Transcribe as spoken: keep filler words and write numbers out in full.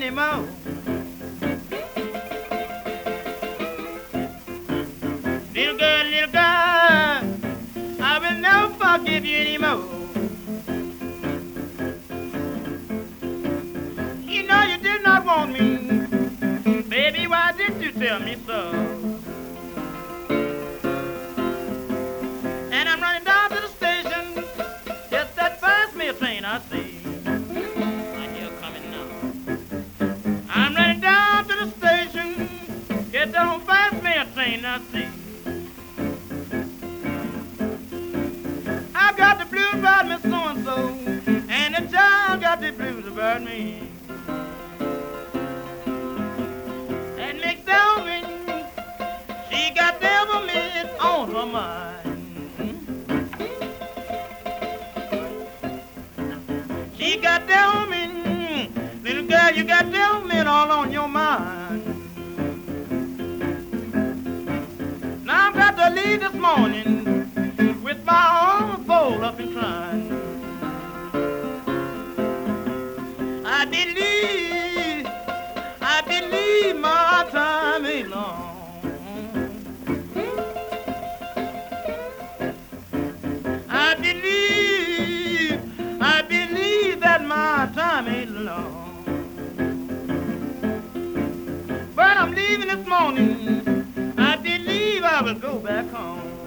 anymore. Little girl, little girl, I will never forgive you anymore. You know you did not want me, baby, why didn't you tell me so? And I'm running down to the station, just that first mail train I see. I hear coming now. I'm running down to the station, get that first mail train I see. I got the blues about me so-and-so, and the child got the blues about me. And Miss Delvin, she got devil men on her mind. She got devil men, little girl, you got devil men all on your mind. Now I've got to leave this morning with my arms folded up and crying. I believe, I believe my time ain't long. I believe, I believe that my time ain't long. But I'm leaving this morning. I believe I will go back home.